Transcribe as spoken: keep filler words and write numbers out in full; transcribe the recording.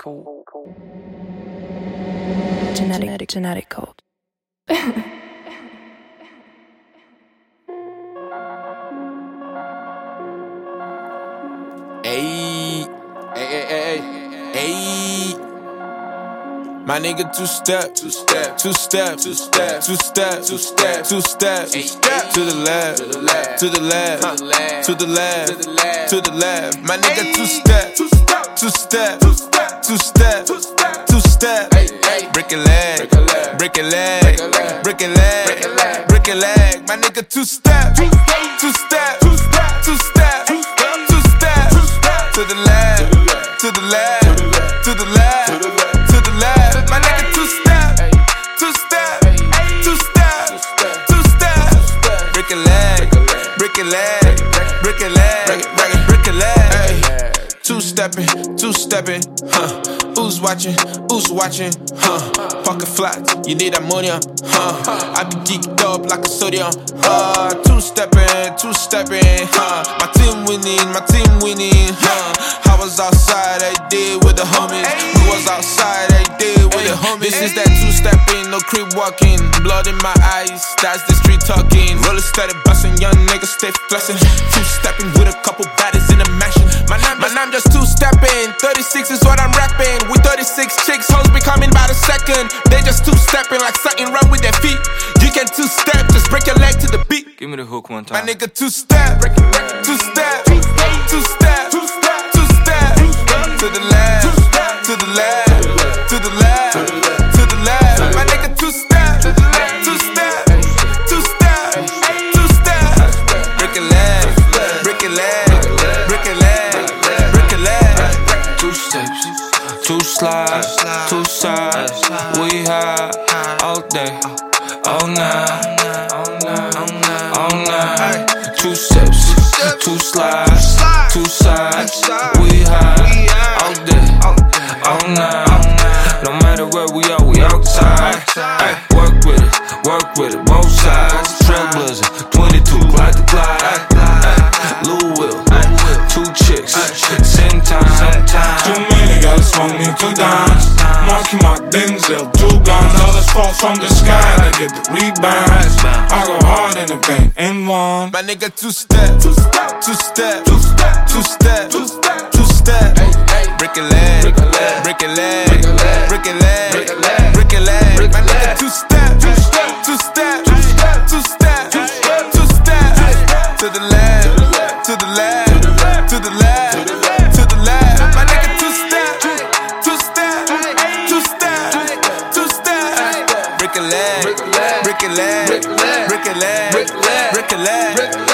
Genetic, genetic code. Ayy, ayy, ayy, ayy. My nigga two step, two step, two step, two step, two step, two step, two step, to the left, to the left, to the left, to the left, to the left. My nigga two step, two step, two step, two step, two step. Break a leg, break a leg, break a leg, break a leg. My nigga two step, two step, two step, two step, to the left, to the left, to the left, to the left. My nigga two step, two step, two step, two step. Break a leg, break a leg, break a leg, break a leg. Two stepping, two stepping, huh? Who's watching? Who's watching? Huh? Pocket flat, you need ammonia, huh? I be geeked up like a sodium, uh. Two stepping, two stepping, huh? My team winning, my team winning, huh? I was outside, I did with the homies. We was outside, I did with the homies. This is that two stepping, no creep walking. Blood in my eyes, that's the street talking. Roller started busting, young niggas stay flexing. Two stepping with a couple baddies in the mansion. My name, my name just two stepping. thirty-six is what I'm rapping. With thirty-six chicks, hoes be coming by the second. They just two stepping like something wrong with their feet. You can two step, just break your leg to the beat. Give me the hook one time. My nigga two step, two step, two step, two step, two step, to the left, to the left, to the left, to the left. My nigga two step, two step, two step, two step. Break a leg, break a leg, break a leg, break a leg. Two steps, two slides, two sides. We high all day, all night, all night. Two steps, two slides, two sides. We high all day, all night. No matter where we are, we outside. Ay, work with it, work with it, both sides. Trailblazer, twenty-two, glide to glide. Lou Will, two chicks, same time. Too many gotta smoke me two dimes. Marky Mark Denzel, two guns. All this fall from the sky to get the rebounds. I go hard in the paint and one. My nigga two step, two step, two step, two step, two step, two step. Break a leg, break a leg, break a leg, break a leg, break a leg. My nigga two step, two step, two step, two step, two step. To the left, to the left, to the left, to the left. My nigga two step, two step, two step, two step. Break a leg, break a leg, break a leg, break a leg.